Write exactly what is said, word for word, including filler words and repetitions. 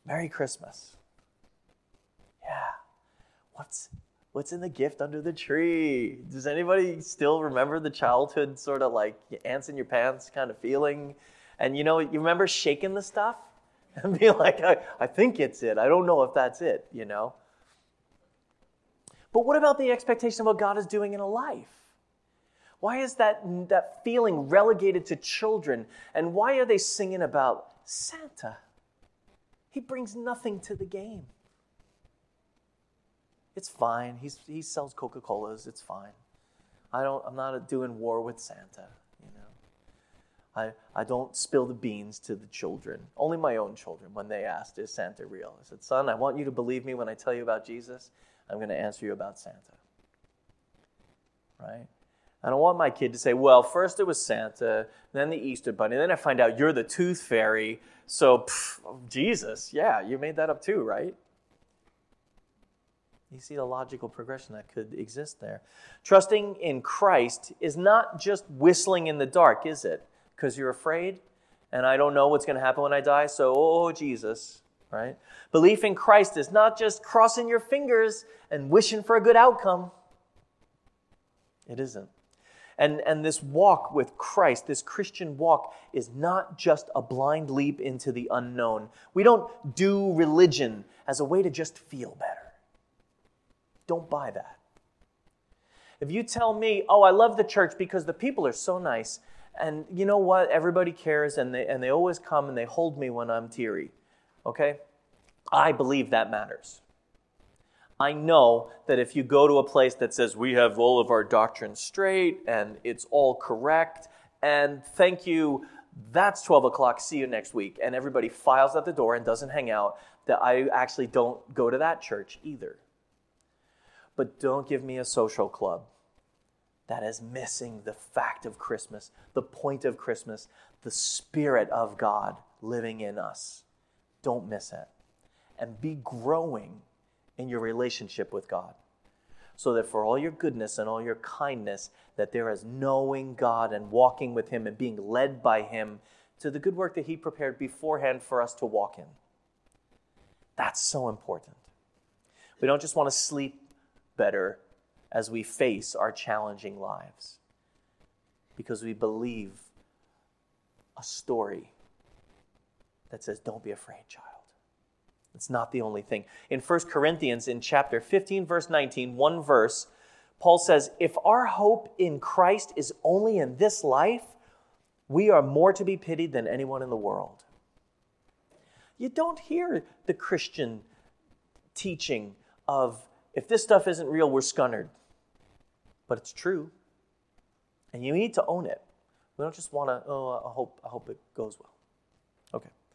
Merry Christmas. Yeah. What's what's in the gift under the tree? Does anybody still remember the childhood sort of like ants in your pants kind of feeling? And you know, you remember shaking the stuff and being like, I, I think it's it. I don't know if that's it, you know? But what about the expectation of what God is doing in a life? Why is that, that feeling relegated to children? And why are they singing about Santa? He brings nothing to the game. It's fine. He's, he sells Coca-Colas. It's fine. I don't, I'm not doing war with Santa, you know. I, I don't spill the beans to the children. Only my own children when they asked, is Santa real? I said, son, I want you to believe me when I tell you about Jesus. I'm going to answer you about Santa. Right? I don't want my kid to say, well, first it was Santa, then the Easter Bunny, then I find out you're the Tooth Fairy. So, pff, Jesus, yeah, you made that up too, right? You see the logical progression that could exist there. Trusting in Christ is not just whistling in the dark, is it? Because you're afraid, and I don't know what's going to happen when I die, so, oh, Jesus, right? Belief in Christ is not just crossing your fingers and wishing for a good outcome. It isn't. And, and this walk with Christ, this Christian walk, is not just a blind leap into the unknown. We don't do religion as a way to just feel better. Don't buy that. If you tell me, oh, I love the church because the people are so nice, and you know what, everybody cares, and they, and they always come and they hold me when I'm teary, okay? I believe that matters. I know that if you go to a place that says we have all of our doctrine straight and it's all correct, and thank you, that's twelve o'clock, see you next week, and everybody files out the door and doesn't hang out, that I actually don't go to that church either. But don't give me a social club that is missing the fact of Christmas, the point of Christmas, the Spirit of God living in us. Don't miss it. And be growing in your relationship with God, so that for all your goodness and all your kindness, that there is knowing God and walking with Him and being led by Him to the good work that He prepared beforehand for us to walk in. That's so important. We don't just want to sleep better as we face our challenging lives, because we believe a story that says, don't be afraid, child. It's not the only thing. In First Corinthians, in chapter fifteen, verse nineteen, one verse, Paul says, if our hope in Christ is only in this life, we are more to be pitied than anyone in the world. You don't hear the Christian teaching of, if this stuff isn't real, we're scunnered. But it's true. And you need to own it. We don't just want to, oh, I hope, I hope it goes well. Okay.